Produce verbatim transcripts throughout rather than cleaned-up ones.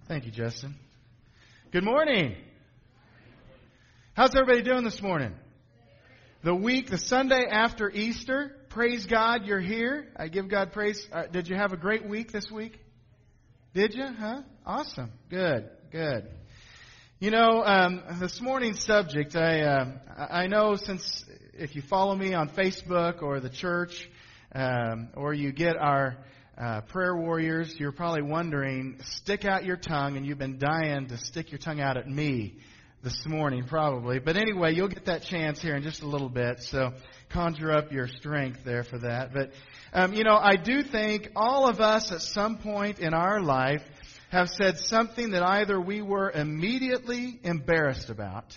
Thank you, Justin. Good morning. How's everybody doing this morning? The week, the Sunday after Easter. Praise God, you're here. I give God praise. Uh, did you have a great week this week? Did you? Huh? Awesome. Good. Good. You know, um, this morning's subject, I uh, I know since if you follow me on Facebook or the church, um, or you get our uh, prayer warriors, you're probably wondering, stick out your tongue, and you've been dying to stick your tongue out at me this morning, probably. But anyway, you'll get that chance here in just a little bit, so conjure up your strength there for that. But, um, you know, I do think all of us at some point in our life have said something that either we were immediately embarrassed about,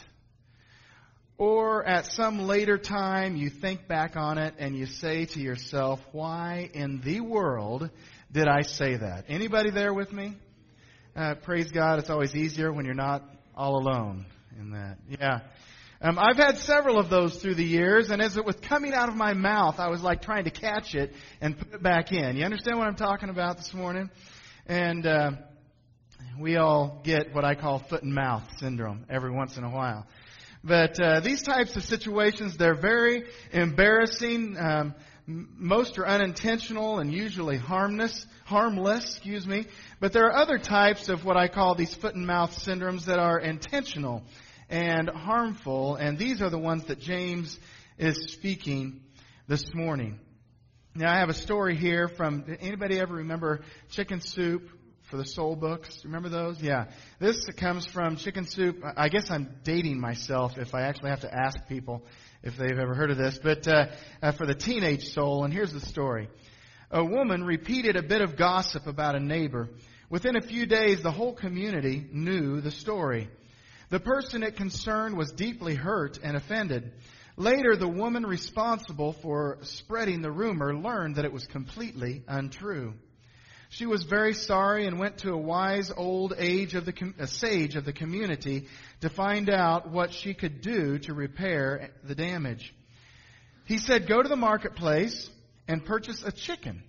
or at some later time you think back on it and you say to yourself, why in the world did I say that? Anybody there with me? Uh, praise God, it's always easier when you're not all alone in that. Yeah. Um, I've had several of those through the years, and as it was coming out of my mouth, I was like trying to catch it and put it back in. You understand what I'm talking about this morning? And uh, we all get what I call foot and mouth syndrome every once in a while. But uh, these types of situations, they're very embarrassing. Um, most are unintentional and usually harmless, harmless, excuse me. But there are other types of what I call these foot and mouth syndromes that are intentional and harmful. And these are the ones that James is speaking this morning. Now, I have a story here from, did anybody ever remember Chicken Soup for the Soul Books? Remember those? Yeah. This comes from Chicken Soup. I guess I'm dating myself if I actually have to ask people if they've ever heard of this. But uh, uh, for the teenage soul, and here's the story. A woman repeated a bit of gossip about a neighbor. Within a few days, the whole community knew the story. The person it concerned was deeply hurt and offended. Later, the woman responsible for spreading the rumor learned that it was completely untrue. She was very sorry and went to a wise old age of the com- a sage of the community to find out what she could do to repair the damage. He said, go to the marketplace and purchase a chicken.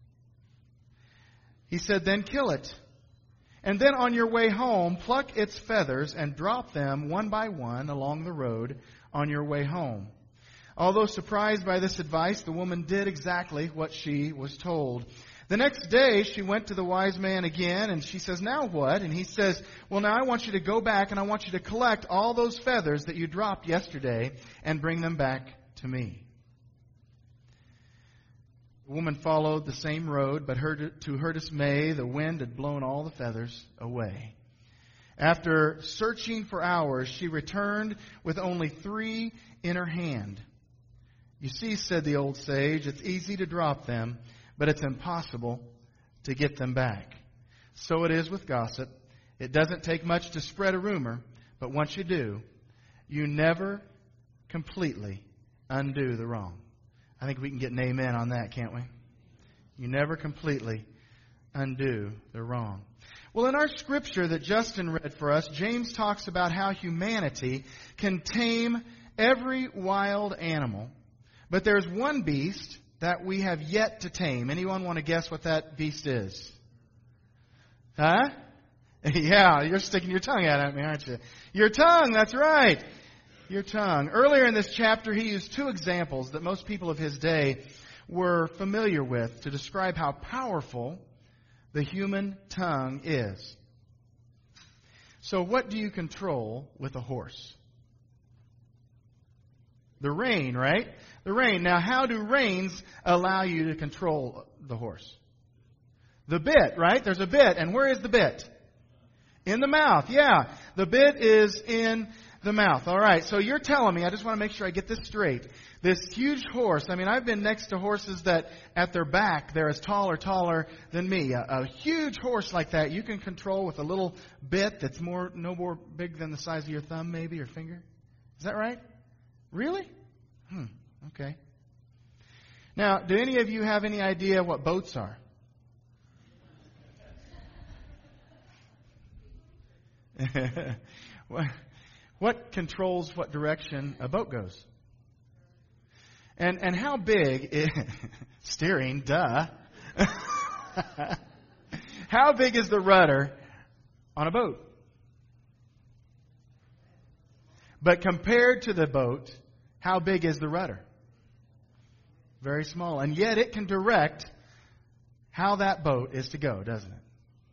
He said, then kill it. And then on your way home, pluck its feathers and drop them one by one along the road on your way home. Although surprised by this advice, the woman did exactly what she was told. The next day, she went to the wise man again, and she says, now what? And he says, well, now I want you to go back, and I want you to collect all those feathers that you dropped yesterday and bring them back to me. The woman followed the same road, but her, to her dismay, the wind had blown all the feathers away. After searching for hours, she returned with only three in her hand. You see, said the old sage, it's easy to drop them, but it's impossible to get them back. So it is with gossip. It doesn't take much to spread a rumor, but once you do, you never completely undo the wrong. I think we can get an amen on that, can't we? You never completely undo the wrong. Well, in our scripture that Justin read for us, James talks about how humanity can tame every wild animal, but there's one beast that we have yet to tame. Anyone want to guess what that beast is? Huh? Yeah, you're sticking your tongue out at me, aren't you? Your tongue, that's right. Your tongue. Earlier in this chapter, he used two examples that most people of his day were familiar with to describe how powerful the human tongue is. So what do you control with a horse? The rein, right? The rein. Now, how do reins allow you to control the horse? The bit, right? There's a bit. And where is the bit? In the mouth. Yeah. The bit is in the mouth. All right. So you're telling me, I just want to make sure I get this straight. This huge horse, I mean, I've been next to horses that at their back, they're as tall or taller than me. A, a huge horse like that, you can control with a little bit that's more, no more big than the size of your thumb, maybe, or finger. Is that right? Really? Hmm. Okay. Now, do any of you have any idea what boats are? What controls what direction a boat goes? And and how big is steering? Duh. How big is the rudder on a boat. But compared to the boat, how big is the rudder? Very small. And yet it can direct how that boat is to go, doesn't it?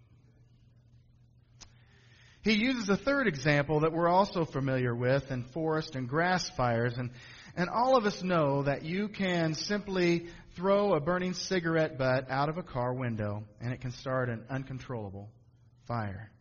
He uses a third example that we're also familiar with in forest and grass fires. And, and all of us know that you can simply throw a burning cigarette butt out of a car window and it can start an uncontrollable fire.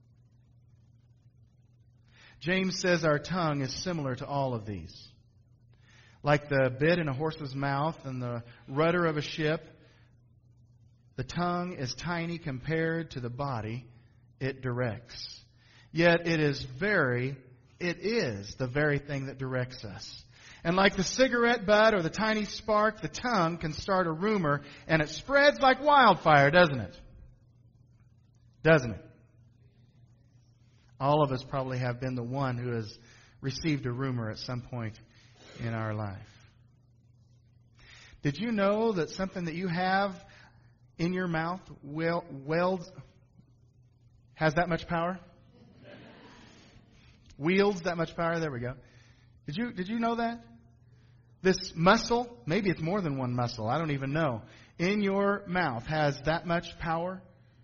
James says our tongue is similar to all of these. Like the bit in a horse's mouth and the rudder of a ship, the tongue is tiny compared to the body it directs. Yet it is very, it is the very thing that directs us. And like the cigarette butt or the tiny spark, the tongue can start a rumor and it spreads like wildfire, doesn't it? Doesn't it? All of us probably have been the one who has received a rumor at some point in our life. Did you know that something that you have in your mouth well, welds, has that much power? Wields that much power? There we go. Did you, did you know that? This muscle, maybe it's more than one muscle, I don't even know, in your mouth has that much power?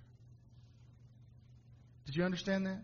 Did you understand that?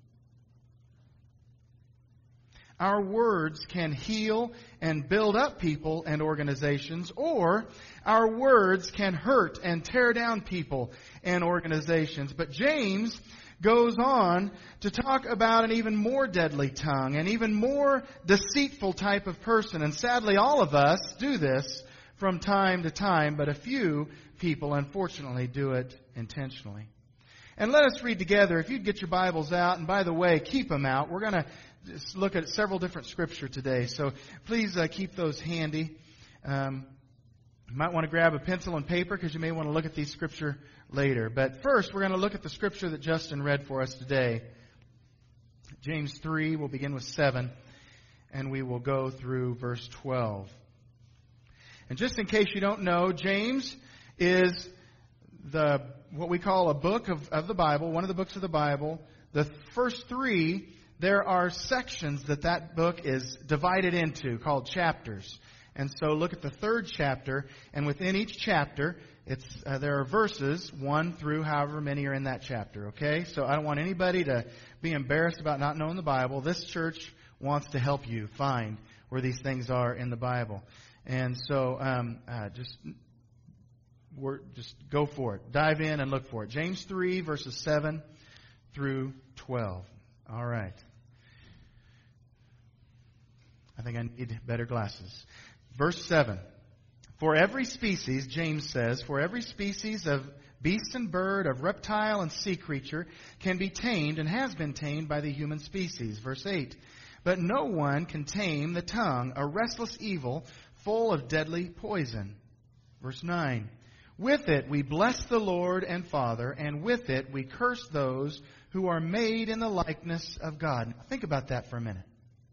Our words can heal and build up people and organizations, or our words can hurt and tear down people and organizations. But James goes on to talk about an even more deadly tongue, an even more deceitful type of person. And sadly, all of us do this from time to time, but a few people, unfortunately, do it intentionally. And let us read together. If you'd get your Bibles out, and by the way, keep them out. We're going to just look at several different scripture today, so please uh, keep those handy. Um, you might want to grab a pencil and paper because you may want to look at these scripture later. But first, we're going to look at the scripture that Justin read for us today. James three, we'll begin with seven, and we will go through verse twelve. And just in case you don't know, James is the what we call a book of, of the Bible, one of the books of the Bible. The first three, there are sections that that book is divided into called chapters. And so look at the third chapter, and within each chapter, it's uh, there are verses, one through however many are in that chapter, okay? So I don't want anybody to be embarrassed about not knowing the Bible. This church wants to help you find where these things are in the Bible. And so um, uh, just, we're, just go for it. Dive in and look for it. James three, verses seven through twelve. All right. I think I need better glasses. Verse seven. For every species, James says, for every species of beast and bird, of reptile and sea creature can be tamed and has been tamed by the human species. Verse eight. But no one can tame the tongue, a restless evil full of deadly poison. Verse nine. With it we bless the Lord and Father, and with it we curse those who are made in the likeness of God. Now, think about that for a minute.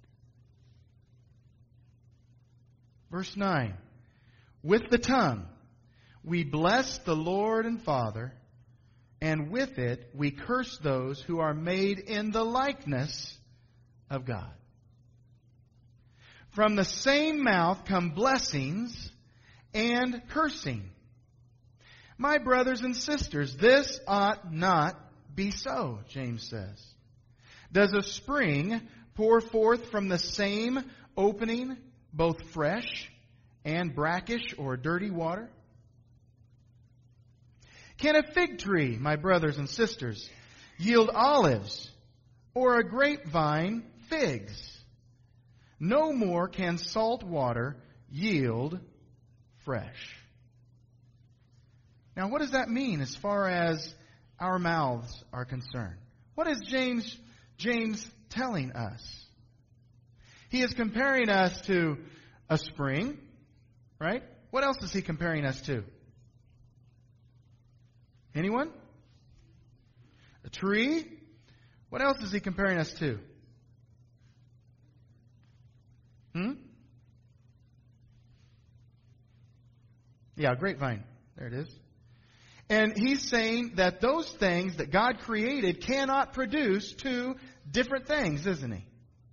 Verse nine. With the tongue we bless the Lord and Father, and with it we curse those who are made in the likeness of God. From the same mouth come blessings and cursing. My brothers and sisters, this ought not be so, James says. Does a spring pour forth from the same opening both fresh and brackish or dirty water? Can a fig tree, my brothers and sisters, yield olives, or a grapevine figs? No more can salt water yield fresh. Now, what does that mean as far as our mouths are concerned? What is James James telling us? He is comparing us to a spring, right? What else is he comparing us to? Anyone? A tree? What else is he comparing us to? Hmm? Yeah, grapevine. There it is. And he's saying that those things that God created cannot produce two different things, isn't he?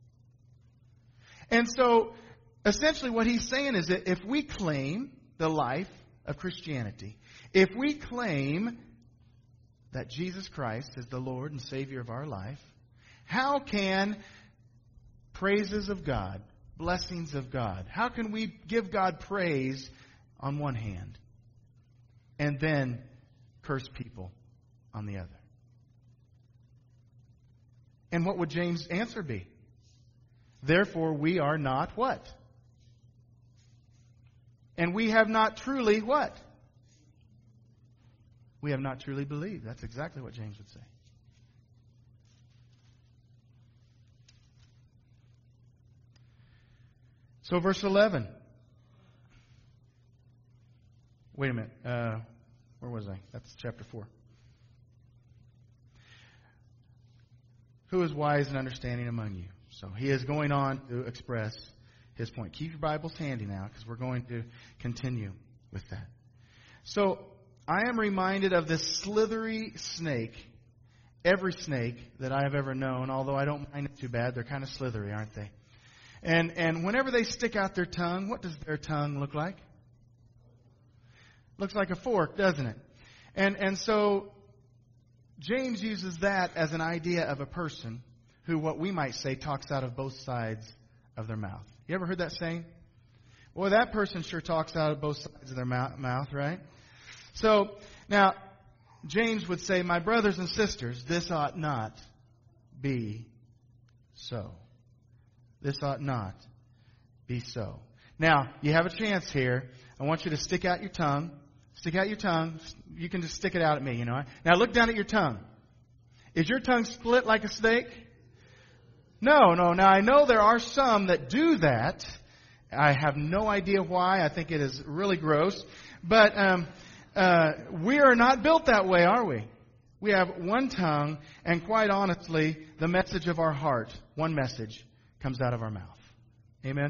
And so, essentially what he's saying is that if we claim the life of Christianity, if we claim that Jesus Christ is the Lord and Savior of our life, how can praises of God, blessings of God, how can we give God praise on one hand and then curse people on the other? And what would James' answer be? Therefore, we are not what? And we have not truly what? We have not truly believed. That's exactly what James would say. So verse eleven. Wait a minute. Uh, where was I? That's chapter four. Who is wise and understanding among you? So he is going on to express his point. Keep your Bibles handy now, because we're going to continue with that. So I am reminded of this slithery snake. Every snake that I have ever known, although I don't mind it too bad, they're kind of slithery, aren't they? And and whenever they stick out their tongue, what does their tongue look like? Looks like a fork, doesn't it? And and so James uses that as an idea of a person who, what we might say, talks out of both sides of their mouth. You ever heard that saying? Well, that person sure talks out of both sides of their mouth, right? So, now, James would say, my brothers and sisters, this ought not be so. This ought not be so. Now, you have a chance here. I want you to stick out your tongue. Stick out your tongue. You can just stick it out at me, you know. Now, look down at your tongue. Is your tongue split like a snake? No, no. Now, I know there are some that do that. I have no idea why. I think it is really gross. But um, uh, we are not built that way, are we? We have one tongue, and quite honestly, the message of our heart, one message, comes out of our mouth. Amen?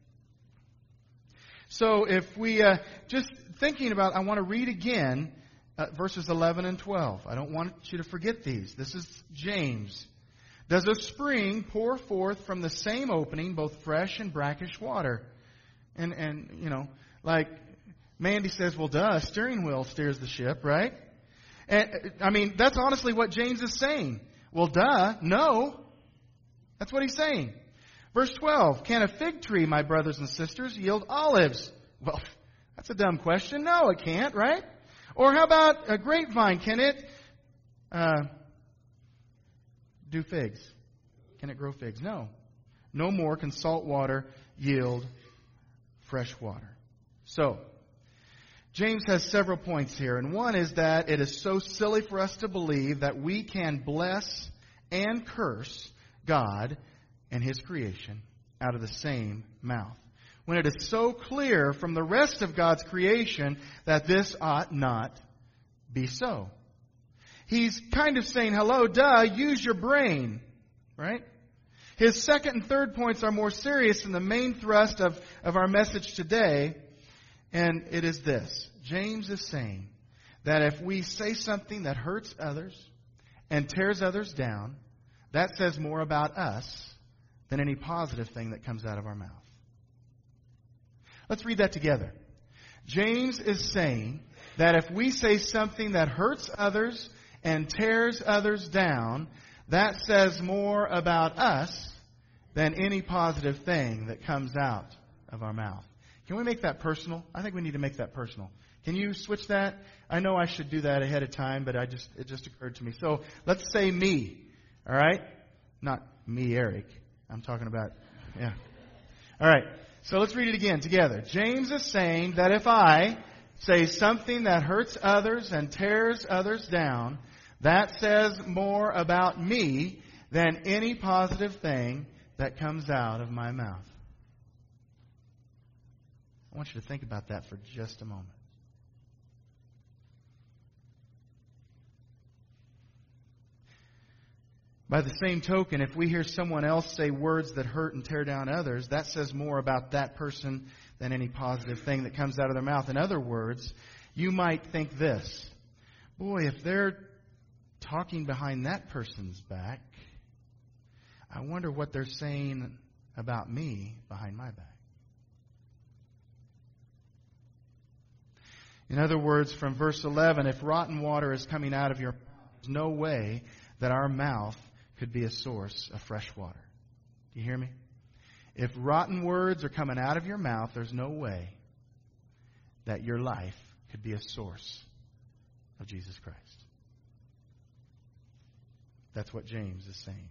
So if we, uh, just thinking about, I want to read again uh, verses eleven and twelve. I don't want you to forget these. This is James. Does a spring pour forth from the same opening both fresh and brackish water? And, and you know, like Mandy says, well, duh, a steering wheel steers the ship, right? And I mean, that's honestly what James is saying. Well, duh, no. That's what he's saying. Verse twelve, can a fig tree, my brothers and sisters, yield olives? Well, that's a dumb question. No, it can't, right? Or how about a grapevine? Can it uh, do figs? Can it grow figs? No. No more can salt water yield fresh water. So, James has several points here. And one is that it is so silly for us to believe that we can bless and curse God and His creation out of the same mouth, when it is so clear from the rest of God's creation that this ought not be so. He's kind of saying, hello, duh, use your brain, right? His second and third points are more serious than the main thrust of, of our message today, and it is this. James is saying that if we say something that hurts others and tears others down, that says more about us than any positive thing that comes out of our mouth. Let's read that together. James is saying that if we say something that hurts others and tears others down, that says more about us than any positive thing that comes out of our mouth. Can we make that personal? I think we need to make that personal. Can you switch that? I know I should do that ahead of time, but I just it just occurred to me. So let's say me, all right? Not me, Eric. I'm talking about, yeah. All right. So let's read it again together. James is saying that if I say something that hurts others and tears others down, that says more about me than any positive thing that comes out of my mouth. I want you to think about that for just a moment. By the same token, if we hear someone else say words that hurt and tear down others, that says more about that person than any positive thing that comes out of their mouth. In other words, you might think this. boy, if they're talking behind that person's back, I wonder what they're saying about me behind my back. In other words, from verse eleven, if rotten water is coming out of your mouth, there's no way that our mouth could be a source of fresh water. Do you hear me? If rotten words are coming out of your mouth, there's no way that your life could be a source of Jesus Christ. That's what James is saying.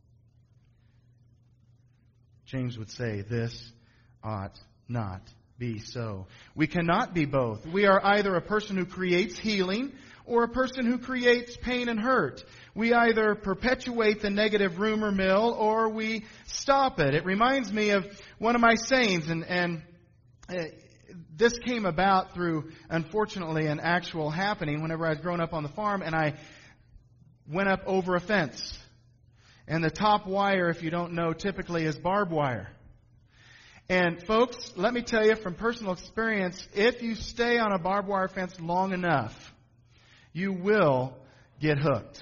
James would say, this ought not be so. We cannot be both. We are either a person who creates healing or a person who creates pain and hurt. We either perpetuate the negative rumor mill or we stop it. It reminds me of one of my sayings, and, and uh, this came about through, unfortunately, an actual happening whenever I was growing up on the farm, and I went up over a fence. And the top wire, if you don't know, typically is barbed wire. And folks, let me tell you from personal experience, if you stay on a barbed wire fence long enough, you will get hooked.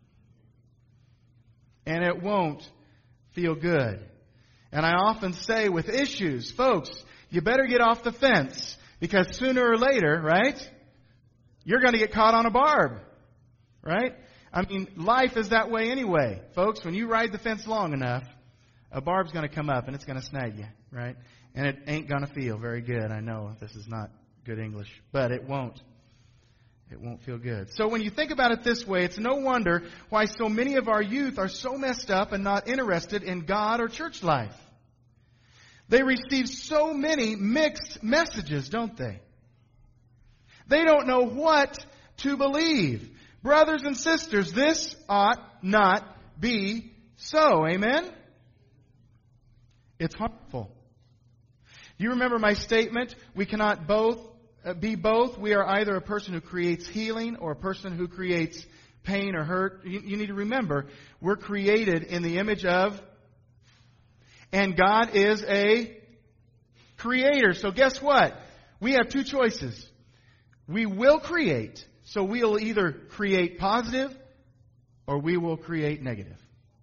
And it won't feel good. And I often say with issues, folks, you better get off the fence, because sooner or later, right, you're going to get caught on a barb, right? I mean, life is that way anyway. Folks, when you ride the fence long enough, a barb's going to come up and it's going to snag you, right? And it ain't going to feel very good. I know this is not good English, but it won't. It won't feel good. So when you think about it this way, it's no wonder why so many of our youth are so messed up and not interested in God or church life. They receive so many mixed messages, don't they? They don't know what to believe. Brothers and sisters, this ought not be so. Amen? It's harmful. Do you remember my statement? We cannot both uh, be both. We are either a person who creates healing or a person who creates pain or hurt. You, you need to remember, we're created in the image of, and God is a creator. So guess what? We have two choices. We will create. So we'll either create positive or we will create negative.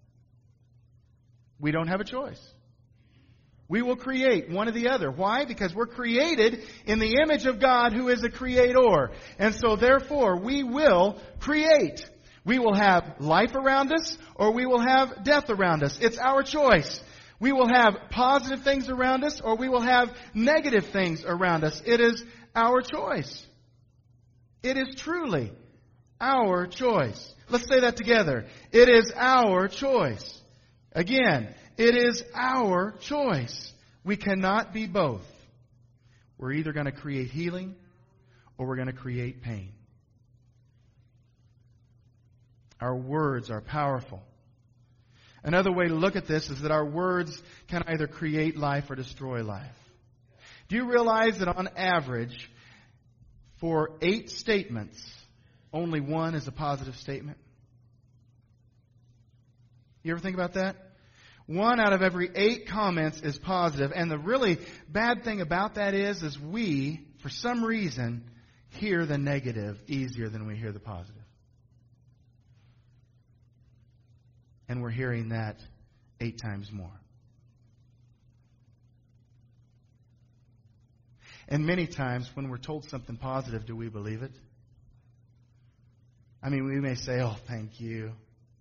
We don't have a choice. We will create one or the other. Why? Because we're created in the image of God, who is a creator. And so therefore we will create. We will have life around us or we will have death around us. It's our choice. We will have positive things around us or we will have negative things around us. It is our choice. It is truly our choice. Let's say that together. It is our choice. Again, it is our choice. We cannot be both. We're either going to create healing or we're going to create pain. Our words are powerful. Another way to look at this is that our words can either create life or destroy life. Do you realize that on average, for eight statements, only one is a positive statement? You ever think about that? One out of every eight comments is positive. And the really bad thing about that is, is we, for some reason, hear the negative easier than we hear the positive. And we're hearing that eight times more. And many times when we're told something positive, do we believe it? I mean, we may say, oh, thank you.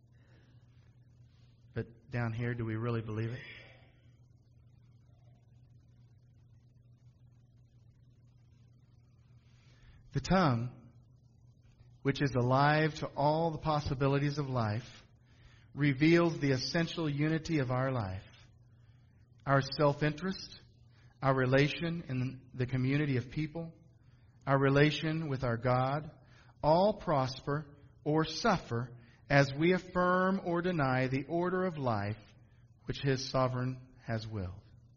But down here, do we really believe it? The tongue, which is alive to all the possibilities of life, reveals the essential unity of our life. Our self-interest, our relation in the community of people, our relation with our God, all prosper or suffer as we affirm or deny the order of life which His sovereign has willed.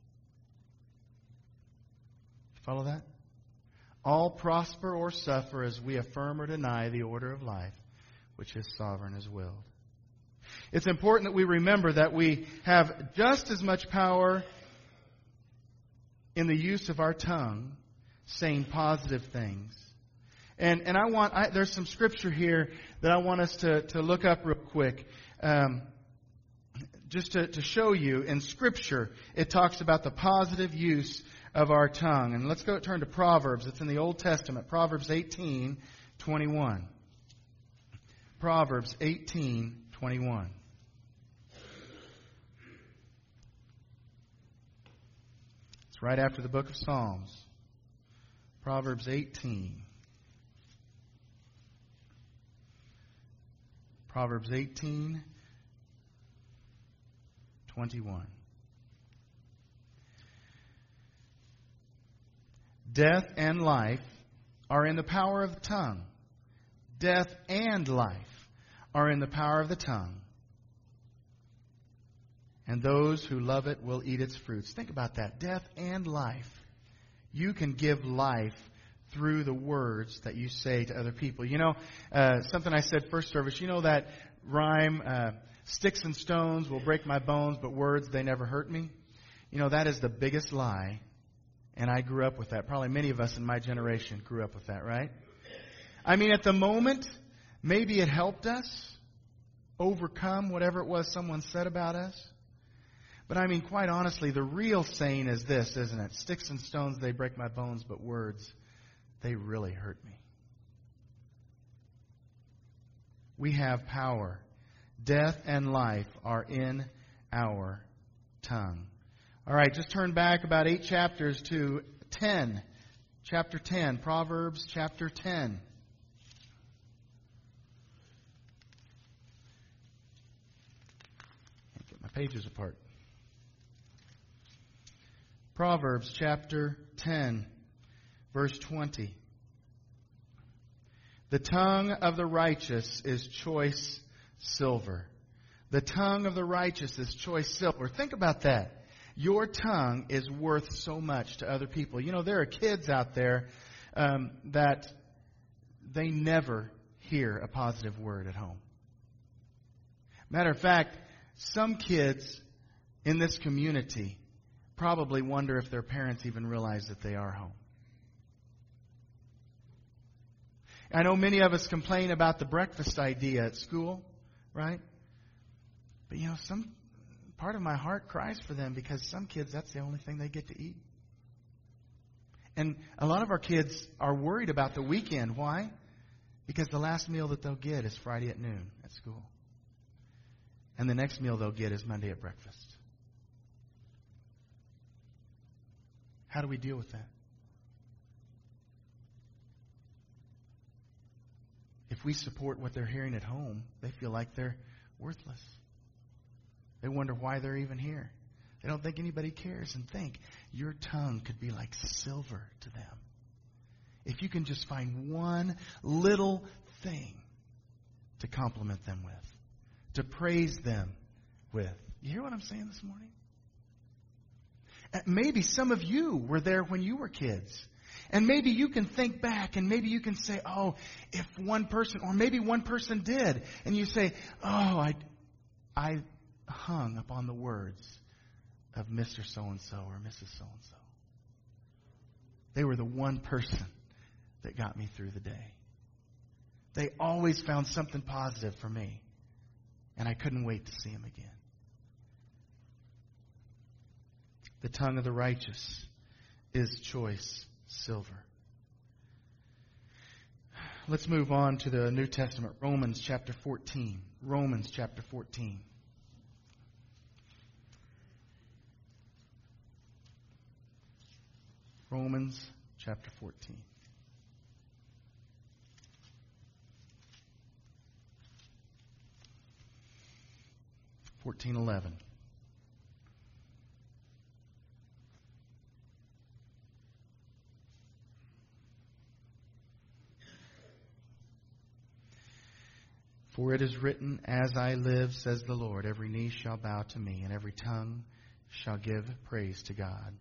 Follow that? All prosper or suffer as we affirm or deny the order of life which His sovereign has willed. It's important that we remember that we have just as much power in the use of our tongue, saying positive things, And and I want I, there's some scripture here that I want us to to look up real quick. Um, just to, to show you in Scripture, it talks about the positive use of our tongue. And let's go turn to Proverbs. It's in the Old Testament. Proverbs eighteen twenty-one. Proverbs eighteen twenty-one. It's right after the book of Psalms. Proverbs eighteen. Proverbs eighteen twenty-one. Death and life are in the power of the tongue. Death and life are in the power of the tongue. And those who love it will eat its fruits. Think about that. Death and life. You can give life through the words that you say to other people. You know, uh, something I said first service, you know that rhyme, uh, sticks and stones will break my bones, but words, they never hurt me? You know, that is the biggest lie. And I grew up with that. Probably many of us in my generation grew up with that, right? I mean, at the moment, maybe it helped us overcome whatever it was someone said about us. But I mean, quite honestly, the real saying is this, isn't it? Sticks and stones, they break my bones, but words, they really hurt me. We have power. Death and life are in our tongue. All right, just turn back about eight chapters to ten. Chapter ten, Proverbs chapter ten. Can't get my pages apart. Proverbs chapter ten, verse twenty. The tongue of the righteous is choice silver. The tongue of the righteous is choice silver. Think about that. Your tongue is worth so much to other people. You know, there are kids out there um, that they never hear a positive word at home. Matter of fact, some kids in this community probably wonder if their parents even realize that they are home. I know many of us complain about the breakfast idea at school, right? But you know, some part of my heart cries for them because some kids, that's the only thing they get to eat. And a lot of our kids are worried about the weekend. Why? Because the last meal that they'll get is Friday at noon at school. And the next meal they'll get is Monday at breakfast. How do we deal with that? If we support what they're hearing at home, they feel like they're worthless. They wonder why they're even here. They don't think anybody cares. And think, your tongue could be like silver to them. If you can just find one little thing to compliment them with, to praise them with. You hear what I'm saying this morning? Maybe some of you were there when you were kids. And maybe you can think back and maybe you can say, oh, if one person, or maybe one person did. And you say, oh, I, I hung upon the words of Mister So-and-so or Missus So-and-so. They were the one person that got me through the day. They always found something positive for me. And I couldn't wait to see them again. The tongue of the righteous is choice silver. Let's move on to the New Testament. Romans chapter fourteen. Romans chapter fourteen. Romans chapter fourteen. fourteen eleven. For it is written, as I live, says the Lord, every knee shall bow to me, and every tongue shall give praise to God.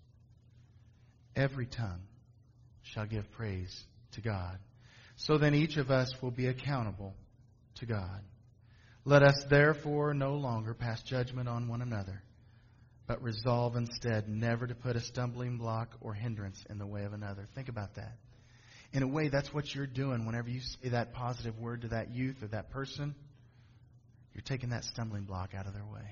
Every tongue shall give praise to God. So then each of us will be accountable to God. Let us therefore no longer pass judgment on one another, but resolve instead never to put a stumbling block or hindrance in the way of another. Think about that. In a way, that's what you're doing whenever you say that positive word to that youth or that person. You're taking that stumbling block out of their way.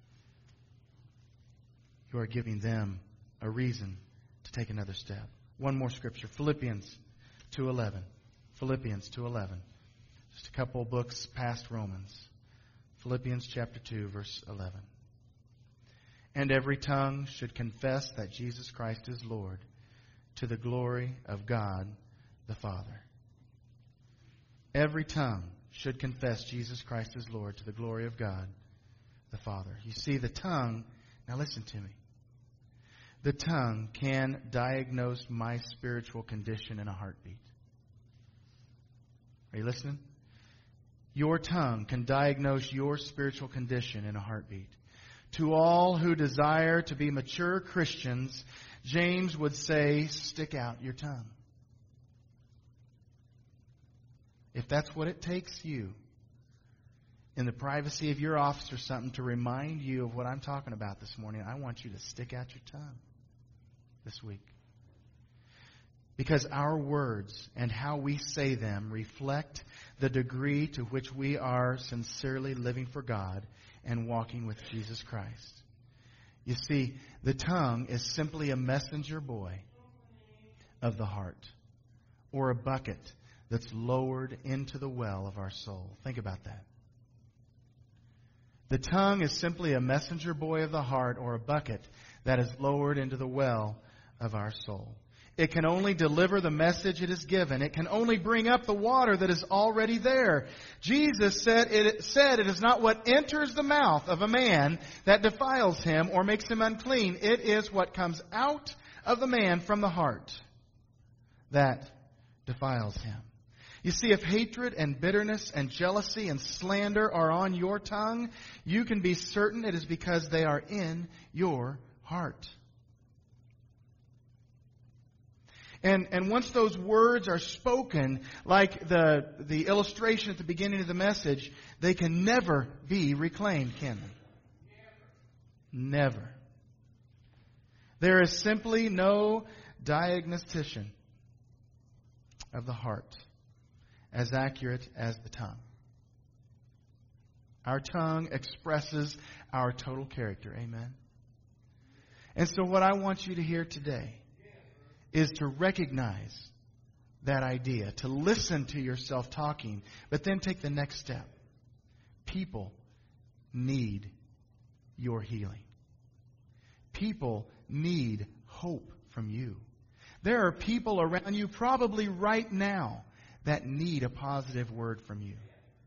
You are giving them a reason to take another step. One more scripture, Philippians two eleven. Philippians two eleven. Just a couple books past Romans. Philippians chapter two, verse eleven. And every tongue should confess that Jesus Christ is Lord, to the glory of God the Father. Every tongue should confess Jesus Christ is Lord, to the glory of God the Father. You see, the tongue, now listen to me. The tongue can diagnose my spiritual condition in a heartbeat. Are you listening? Your tongue can diagnose your spiritual condition in a heartbeat. To all who desire to be mature Christians, James would say, stick out your tongue. If that's what it takes you, in the privacy of your office or something, to remind you of what I'm talking about this morning, I want you to stick out your tongue this week. Because our words and how we say them reflect the degree to which we are sincerely living for God and walking with Jesus Christ. You see, the tongue is simply a messenger boy of the heart, or a bucket that's lowered into the well of our soul. Think about that. The tongue is simply a messenger boy of the heart, or a bucket that is lowered into the well of our soul. It can only deliver the message it is given. It can only bring up the water that is already there. Jesus said it, said it is not what enters the mouth of a man that defiles him or makes him unclean. It is what comes out of the man from the heart that defiles him. You see, if hatred and bitterness and jealousy and slander are on your tongue, you can be certain it is because they are in your heart. And and once those words are spoken, like the, the illustration at the beginning of the message, they can never be reclaimed, can they? Never. Never. There is simply no diagnostician of the heart as accurate as the tongue. Our tongue expresses our total character. Amen. And so what I want you to hear today is to recognize that idea, to listen to yourself talking, but then take the next step. People need your healing. People need hope from you. There are people around you probably right now that need a positive word from you.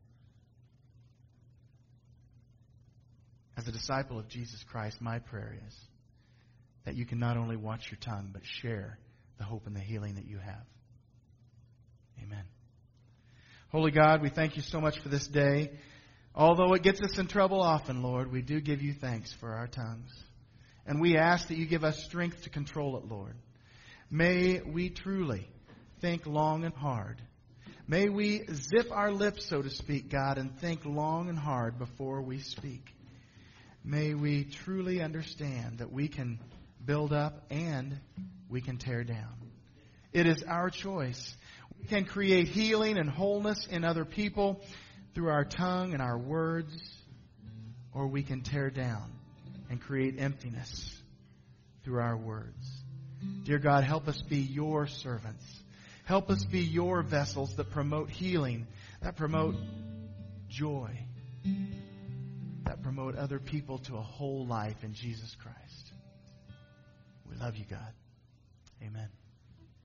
As a disciple of Jesus Christ, my prayer is that you can not only watch your tongue, but share the hope and the healing that you have. Amen. Holy God, we thank you so much for this day. Although it gets us in trouble often, Lord, we do give you thanks for our tongues. And we ask that you give us strength to control it, Lord. May we truly think long and hard. May we zip our lips, so to speak, God, and think long and hard before we speak. May we truly understand that we can build up and we can tear down. It is our choice. We can create healing and wholeness in other people through our tongue and our words, or we can tear down and create emptiness through our words. Dear God, help us be your servants. Help us be your vessels that promote healing, that promote joy, that promote other people to a whole life in Jesus Christ. We love you, God. Amen.